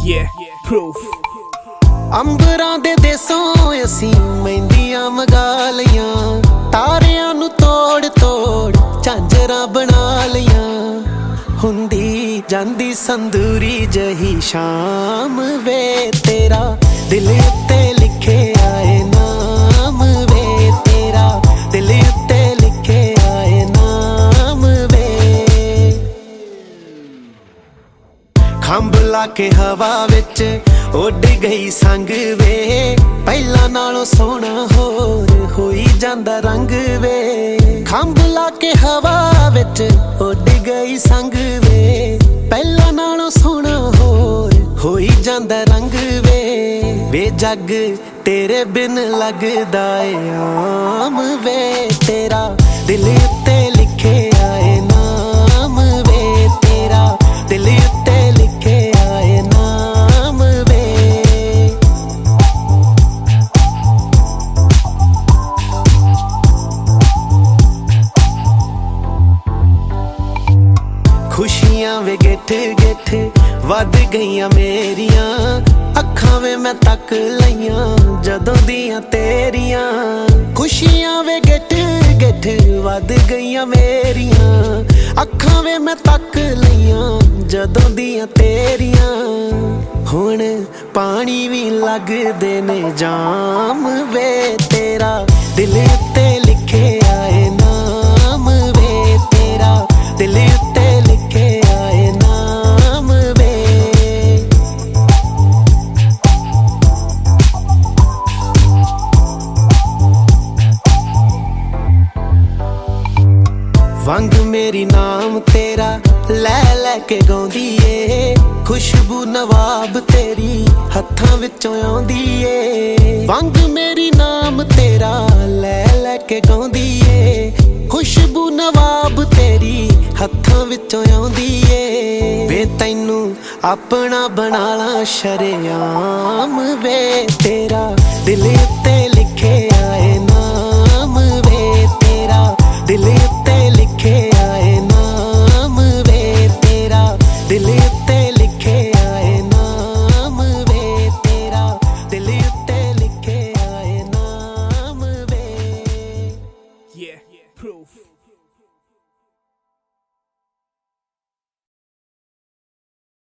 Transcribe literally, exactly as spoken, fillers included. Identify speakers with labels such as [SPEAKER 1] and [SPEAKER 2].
[SPEAKER 1] Yeah, proof.
[SPEAKER 2] ਅੰਬਰਾਂ ਦੇ ਦੇਸੋਂ ਅਸੀਂ ਮਹਿੰਦੀਆਂ ਮੰਗਾ ਲਈਆਂ, ਤਾਰਿਆਂ ਨੂੰ ਤੋੜ ਤੋੜ ਝਾਂਜਰਾਂ ਬਣਾ ਲਈਆਂ। ਹੁੰਦੀ ਜਾਂਦੀ ਸੰਦੂਰੀ ਜਹੀ ਸ਼ਾਮ ਵੇ, ਤੇਰਾ ਦਿਲ ਉੱਤੇ ਲਿਖਿਆ ਏ ਨਾਮ ਵੇ, ਤੇਰਾ ਦਿਲ ਉੱਤੇ ਲਿਖਿਆ ਏ ਨਾਮ ਵੇ। ਖੰਭ ਲਾ ਕੇ ਹਵਾ ਵਿੱਚ ਉੱਡ ਗਈ ਸੰਗ ਵੇ, ਪਹਿਲਾਂ ਨਾਲੋਂ ਸੋਹਣਾ ਹੋਰ ਹੋਈ ਜਾਂਦਾ ਰੰਗ ਵੇ। ਖੰਭ ਲਾ ਕੇ ਹਵਾ ਵਿੱਚ ਉੱਡ ਗਈ ਸੰਗ ਵੇ, ਪਹਿਲਾਂ ਨਾਲੋਂ ਸੋਹਣਾ ਹੋਰ ਹੋਈ ਜਾਂਦਾ ਰੰਗ ਵੇ। ਵੇ ਜੱਗ ਤੇਰੇ ਬਿਨ ਲੱਗਦਾ ਏ ਆਮ ਵੇ, ਤੇਰਾ ਦਿਲ ਉੱਤੇ ਲਿਖਿਆ ਏ ਨਾਮ ਵੇ, ਤੇਰਾ ਦਿਲ ਉੱਤੇ ਲਿਖਿਆ ਏ ਨਾਮ ਵੇ। ਖੁਸ਼ੀਆਂ ਵੇ ਗਿੱਠ ਗਿੱਠ ਵੱਧ ਗਈਆਂ ਮੇਰੀਆਂ, ਅੱਖਾਂ ਵੇ ਮੈਂ ਤੱਕ ਲਈਆਂ ਜਦੋਂ ਦੀਆਂ ਤੇਰੀਆਂ। ਖੁਸ਼ੀਆਂ ਵੇ ਗਿੱਠ ਗਿੱਠ ਵੱਧ ਗਈਆਂ ਮੇਰੀਆਂ, ਅੱਖਾਂ ਵੇ ਮੈਂ ਤੱਕ ਲਈਆਂ ਜਦੋਂ ਦੀਆਂ ਤੇਰੀਆਂ। ਹੁਣ ਪਾਣੀ ਵੀ ਲੱਗਦੇ ਨੇ ਜਾਮ ਵੇ, ਤੇਰਾ ਦਿਲ ਉੱਤੇ ਲਿਖਿਆ ਏ ਨਾਮ ਵੇ, ਤੇਰਾ ਦਿਲ ਉੱਤੇ ਲਿਖਿਆ ਏ ਨਾਮ ਵੇ। ਵੰਗ ਮੇਰੀ ਨਾਮ ਤੇਰਾ ਲੈ ਲੈ ਕੇ ਗਾਉਂਦੀ ਏ, ਖੁਸ਼ਬੂ ਨਵਾਬ ਤੇਰੀ ਹੱਥਾਂ ਵਿੱਚੋਂ ਆਉਂਦੀ ਏ। ਵੰਗ ਮੇਰੀ ਨਾਮ ਤੇਰਾ ਲੈ ਲੈ ਕੇ ਗਾਉਂਦੀ ਏ, ਖੁਸ਼ਬੂ ਨਵਾਬ ਤੇਰੀ ਹੱਥਾਂ ਵਿੱਚੋਂ ਆਉਂਦੀ ਏ। ਵੇ ਤੈਨੂੰ ਆਪਣਾ ਬਣਾ ਲਾਂ ਸ਼ਰੇਆਮ ਵੇ, ਤੇਰਾ ਦਿਲ